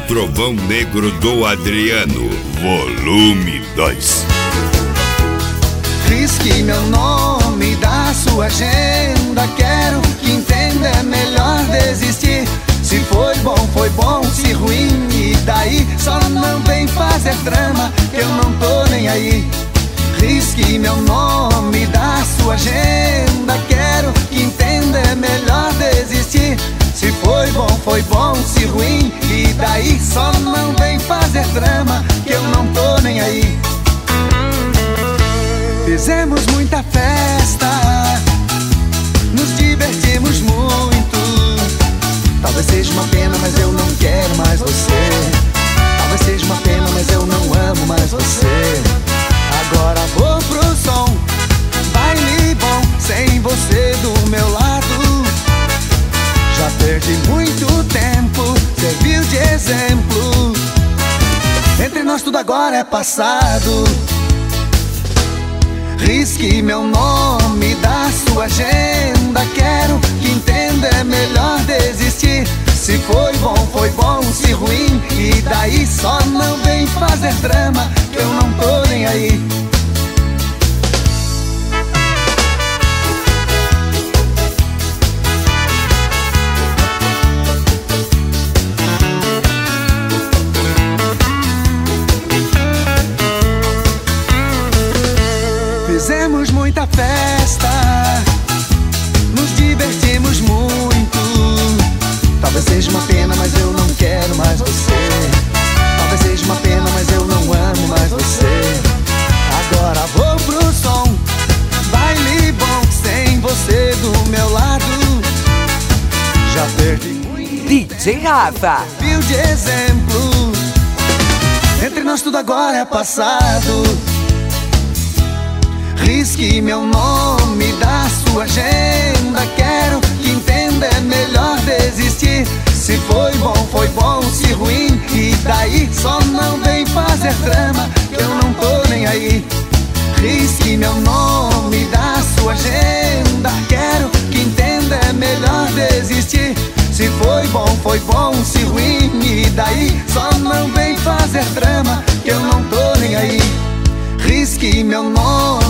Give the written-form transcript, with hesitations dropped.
Trovão Negro do Adriano, volume 2. Risque meu nome da sua agenda. Quero que entenda, é melhor desistir. Se foi bom, se ruim, e daí? Só não vem fazer drama, que eu não tô nem aí. Risque meu nome da sua agenda. Quero que entenda, é melhor desistir. Se foi bom, se ruim, e daí? Só não vem fazer drama, que eu não tô nem aí. Fizemos muita festa, nos divertimos muito. Talvez seja uma pena, mas eu não quero mais você. Talvez seja uma pena, mas eu não amo mais você. Agora vou pro som, baile bom, sem você do meu lado. Já perdi muito tempo, serviu de exemplo. Entre nós tudo agora é passado. Risque meu nome da sua agenda. Quero que entenda, é melhor desistir. Se foi bom, se ruim, e daí? Só não vem fazer drama, que eu não tô nem aí. Fizemos muita festa, nos divertimos muito. Talvez seja uma pena, mas eu não quero mais você. Talvez seja uma pena, mas eu não amo mais você. Agora vou pro som, baile bom, sem você do meu lado. Já perdi muito. DJ Rafa, Viu de exemplo. Entre nós tudo agora é passado. Risque meu nome da sua agenda. Quero que entenda, é melhor desistir. Se foi bom, se ruim, e daí? Só não vem fazer drama, que eu não tô nem aí. Risque meu nome da sua agenda. Quero que entenda, é melhor desistir. Se foi bom, se ruim, e daí? Só não vem fazer drama, que eu não tô nem aí. Risque meu nome